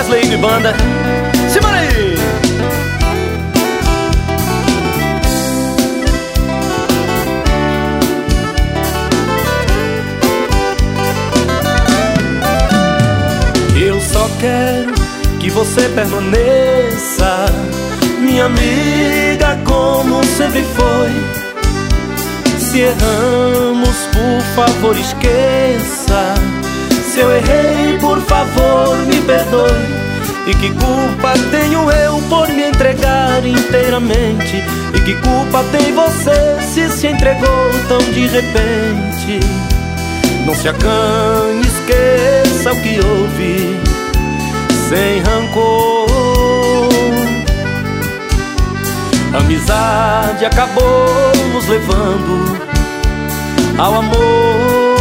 Wesley e banda. Simbora aí! Eu só quero que você permaneça, minha amiga, como sempre foi. Se erramos, por favor, esqueça. Se eu errei, por favor, me perdoe. E que culpa tenho eu por me entregar inteiramente? E que culpa tem você se entregou tão de repente? Não se acanhe, esqueça o que houve, sem rancor. A amizade acabou nos levando ao amor.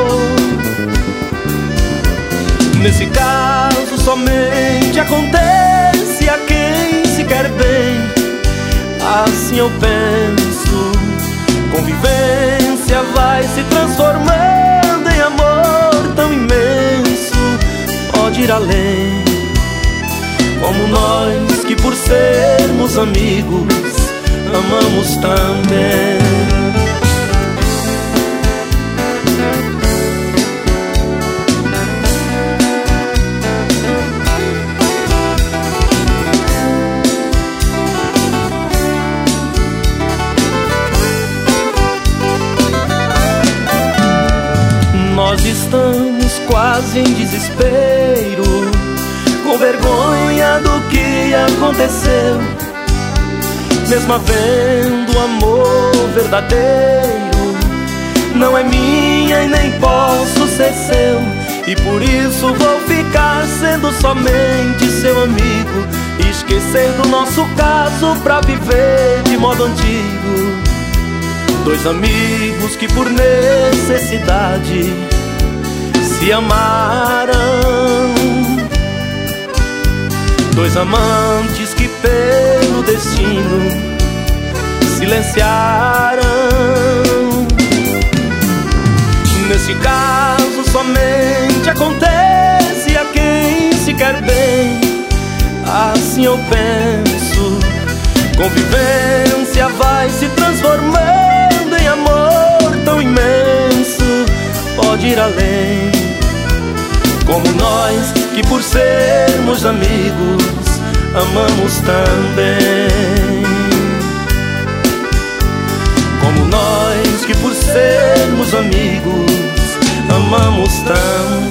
Nesse caso somente acontece a quem se quer bem. Assim eu penso, convivência vai se transformando em amor tão imenso, pode ir além. Como nós que por sermos amigos amamos também. Nós estamos quase em desespero, com vergonha do que aconteceu. Mesmo havendo amor verdadeiro, não é minha e nem posso ser seu. E por isso vou ficar sendo somente seu amigo, e esquecer do nosso caso pra viver de modo antigo. Dois amigos que por necessidade se amaram, dois amantes que pelo destino silenciaram. Nesse caso somente acontece a quem se quer bem. Assim eu penso, convivência vai se transformando em amor tão imenso, pode ir além. Como nós que por sermos amigos amamos também. Como nós que por sermos amigos amamos também.